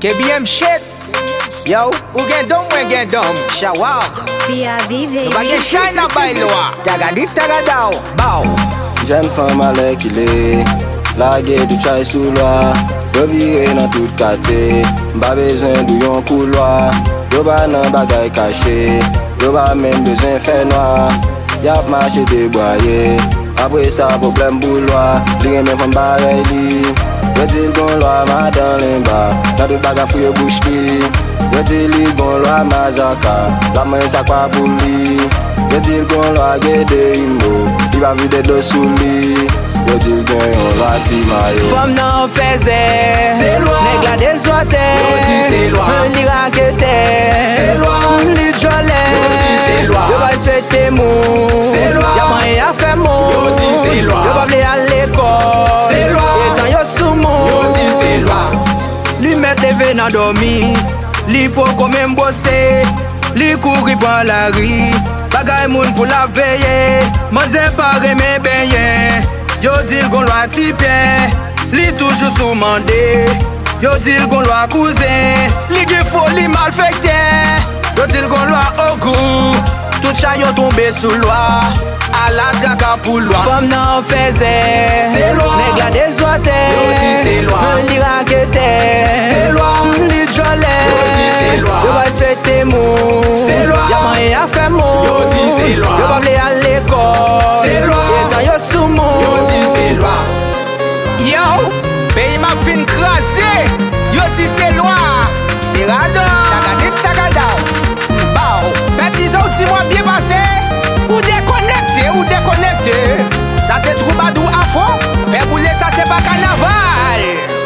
KBM shit. Yo, ou gen dom, mwen gen dom. Shawak. Via vive. Nou pa gen shine nan bay lwa. Tagadit tagadaw. Bow. Jen fèm ale ki le, lage du chay sou lwa. Yo vire nan tout kate, mba bezen dou yon kouloa. Yo ba nan bagay kache, yo ba men bezen fè noa. Yap mache deboye, apre sa problem boulwa. Li gen men fèm barey li, yo dil gon lwa ma dan limba. Nan tout bagay fouye bouch li, yo dil li gon lwa mazaka. La men sa kwa pou li, yo dil gon lwa gede imbo. Li ba vide do sou li, yo dil gen yon lwa ti mayo. Fom nan feze, c'est loi. nèg la deswate, Yo di c'est loi. li rakete, C'est loi. li jole, Yo di c'est loi. yo pa respecte mou, C'est loi. y'a manye a fè mou, Yo di c'est loi. yo pa vle al l'ekol, C'est loi. etan yo sou mou, Yo di c'est loi. li met leve nan dormi, li po komen bosse, li kouri pan la ri, bagay moun pou la veye, manze pare men benye, yo dil gon lwa tipye, li toujou sou mande, yo dil gon lwa kouzen, li ge foli mal fekte, yo dil gon lwa ogou, tout chay yo tombe sou lwa, a la traka pou lwa. Fom nan feze, C'est loi. nèg la deswate, Yo di c'est loi. li rakete, C'est loi. li jole, Yo di c'est loi. yo pa respecte mou, C'est loi. y'a manye a fè mou, Yo di c'est loi. yo pa vle al l'ekol, C'est loi. etan yo sou mou. Yo di c'est loi. Yo, pays ma fin krasé, yo di c'est loi, c'est rado, tagadit tagadaw, bow, petit zo ti mwa bien passé, ou déconnecté, ça c'est troubadou à fond, mais boule ça c'est pas carnaval,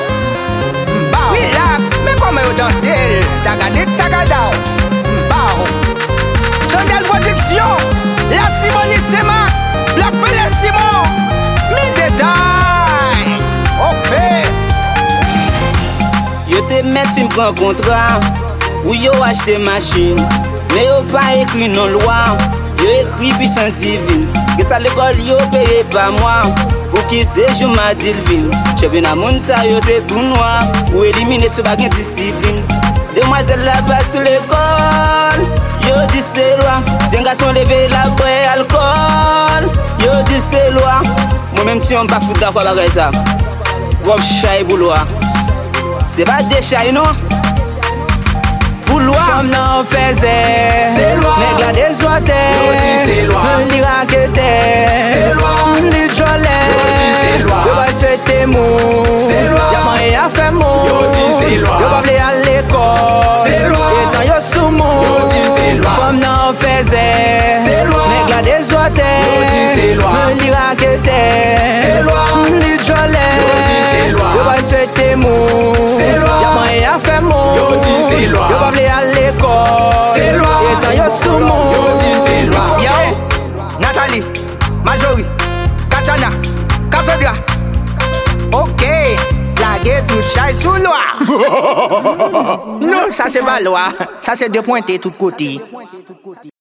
bow, relax, mais comment yo danse, tagadit tagadaw, bow, Chandel Production, la Simonissima, la Pele Simon, mi détail, ok. Yo te met fin pran kontra, ou yo achete machine, mais yo pa ekri non loi, yo ekri puissant divine. Que ça l'école yo paye pas moi, pour qui séjour ma divine. Chevin à moun sa yo c'est tout noir, ou éliminer ce bagage discipline. Demoiselle la bas sur l'école, yo di c'est loi. Jeune garçon levé la boy alcool, yo di c'est loi. Moi-même si on pas foutre d'avoir bagage ça, gros chay bouloir. C'est pas des chay non, bouloir. Fom nan feze, C'est loi. nèg la deswate, Yo di c'est loi. li rakete, C'est loi. li jole, Yo di c'est loi. yo pa respecte mou, C'est loi. y'a manye a fè mou, Yo di c'est loi. yo pa vle al l'ekol, C'est loi. etan yo sou mou. Yo di c'est loi. Fom nan feze, C'est loi. nèg la deswate, Yo di c'est loi. li rakete, C'est loi. li jole, Yo di c'est loi. yo pa respecte mou, C'est loi. y'a manye a fè mou, Yo di c'est loi. yo pa vle al l'ekol, C'est loi. etan yo sou mou. Yo di c'est loi. Yo, Nathalie, Majori, Kassana, Cassandra. Ok, lage tout chay sou loi. Non, ça c'est pas loi, ça c'est de pointer tout côté.